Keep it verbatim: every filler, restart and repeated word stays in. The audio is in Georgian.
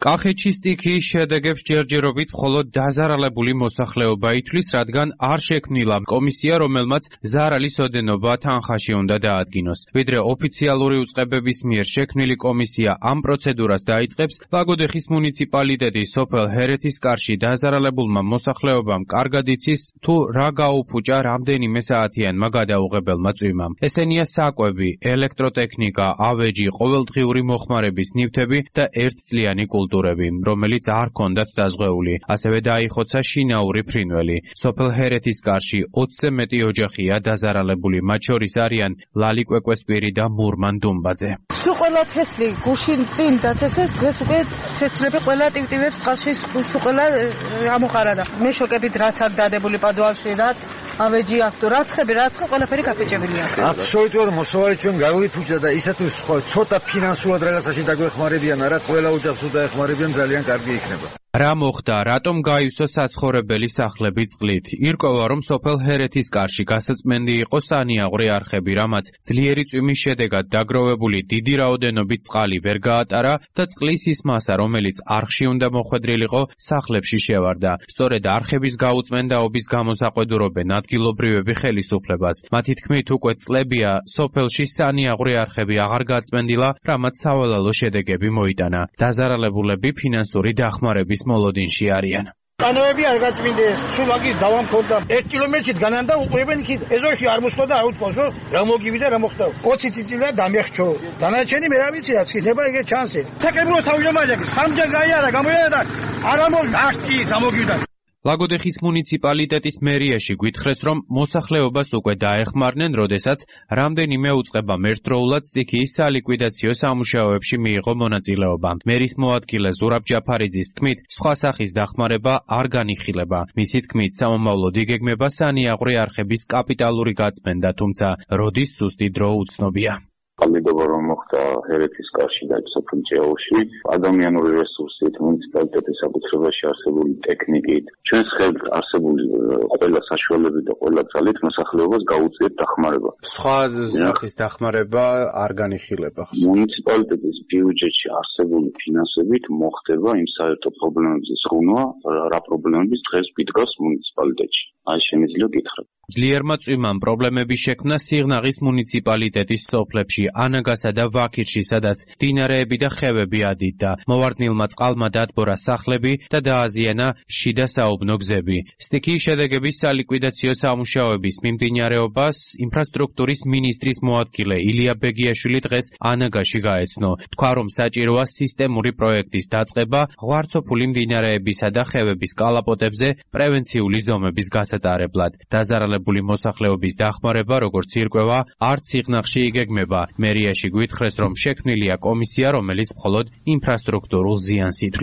კახეთში სტიქიის შედეგებს ჯერჯერობით მხოლოდ დაზარალებული მოსახლეობა ითვლის, რადგან არ შექმნილა კომისია, რომელმაც ზარალის ოდენობა თანხაში უნდა დაადგინოს. ვიდრე ოფიციალური უწყებების მიერ შექმნილი კომისია ამ პროცედურას დაიწყებს, ლაგოდეხის მუნიციპალიტეტის სოფელ ჰერეთისკარში დაზარალებულმა მოსახლეობამ კარგად იცის, თუ რა გაუფუჭა რამდენიმე საათიანმა გადაუღებელმა წვიმამ. ესენია საკვები, ელექტროტექნიკა, ავეჯი, ყოველდღიური მოხმარების ნივთები და ერთწლიანი კულტურები, რომელიც არ ჰქონდათ დაზღვეული. ასევე დაიხოცა შინაური ფრინველი. სოფელ ჰერეთისკარში ოცზე მეტი ოჯახია დაზარალებული, მათ შორის არიან ლალი კვეკვესპირი და მურმან დუმბაძე. სულ ყველა თესლი გუშინ წინ დათესეს, დღეს უკვე ცეცხლები ყველა ტივტივებს წყალში სულ ყველა ამოყარა და მეშოკებით რაც აქ დადებული პადუალში, რაც ავეჯი აქ თუ რაცხები, რაცხე ყველაფერი გაფეჭებელია. აბსოლუტურად მოსავალი ჩვენ გავიფუჭდა და ისეთი ცოტა ფინანსურად რაღაცაში დაგვეხმარებიან, არა ყველა ოჯახს უნდა ეხმარებიან, ძალიან კარგი იქნება. რა მოხდა, რატომ გაივსო საცხოვრებელი სახლები წყლით? ირკვევა, რომ სოფელ ჰერეთისკარში გასაწმენდი იყო სანიაღვრე არხები, რამაც ძლიერი წვიმის შედეგად დაგროვებული დიდი რაოდენობით წყალი ვერ გაატარა და წყლის ის მასა, რომელიც არხში უნდა მოხვედრილიყო, სახლებში შევარდა. სწორედ არხების გაუწმენდაობის გამოსაყვედურობენ ადგილობრივები ხელისუფლებას. მათი თქმით, უკვე წლებია სოფელში სანიაღვრე არხები აღარ გაწმენდილა, რამაც სავალალო შედეგები მოიტანა. დაზარალებულები ფინანსური დახმარების მოლოდინში არიან. კანოები არ გაწმინდეს, სულ მაგის დავა მქონდა. ერთ კილომეტრით განან და უყურებენ იქ. ეზოში არ მოსვლა და არ უთქვას, რომ რა მოგივიდა, რა მოხდა. ოცი წიწილა დამეხჩო. დანარჩენი მე რა ვიცი რა ციხება ეგ ჩანსი. საკრებულოს თავი რომ აჯაკი, სამჯერ გაიარა, გამოიარა და არ ამოვდახტი, გამოგივიდა. ლაგოდეხის მუნიციპალიტეტის მერიაში გვითხრეს, რომ მოსახლეობას უკვე დაეხმარნენ, როდესაც რამდენიმე უწყებამ ერთდროულად სტიქიის სალიკვიდაციო სამუშაოებში მიიღო მონაწილეობა. მერის მოადგილე ზურაბ ჯაფარიძის თქმით, სხვა სახის დახმარება არ განიხილება. მისი თქმით, სამომავლოდ იგეგმება სანიაღვრე არხების კაპიტალური გაწმენდა, თუმცა როდის ზუსტი დრო უცნობია. კალიდობა რომ მოხდა ჰერეთისკარში და სოფელ ჭეაურში, ადამიანური რესურსით, მუნიციპალიტეტის საკუთრებაში არსებული ტექნიკით, ჩვენს ხელთ არსებული ყველა საშუალებით და ყველა ძალით მოსახლეობას გაუწიეთ დახმარება. სხვა სახის დახმარება არ განიხილება. მუნიციპალიტეტის ბიუჯეტში არსებული ფინანსებით მოხდება იმ საერთო პრობლემების ზრუნვა, რა პრობლემების დღეს ვიდგას მუნიციპალიტეტში. აი შემიძლია გითხრათ. ძლიერმა წვიმამ პრობლემები შექმნა სიღნაღის მუნიციპალიტეტის სოფლებში, ანაგასა და ვაქირში, სადაც მდინარეები და ხევები ადიდდა. მოვარდნილმა წყალმა დადბორა სახლები და დააზიანა შიდა საუბნო გზები. სტიქიის შედეგების სალიკვიდაციო სამუშაოების მიმდინარეობას ინფრასტრუქტურის მინისტრის მოადგილე ილია ბეგიაშვილი დღეს ანაგაში გაეცნო. თქვა, რომ საჭიროა სისტემური პროექტის დაწყება ღვარცოფული მდინარეებისა და ხევების კალაპოტებზე პრევენციული ზომების გასატარებლად. დაზარალებული მოსახლეობის დახმარება, როგორც ირკვევა, არც სიღნაღში იგეგმება. მერიაში გვითხრეს, რომ შექმნილია კომისია, რომელიც მხოლოდ ინფრასტრუქტურულ ზიანს ითვლის.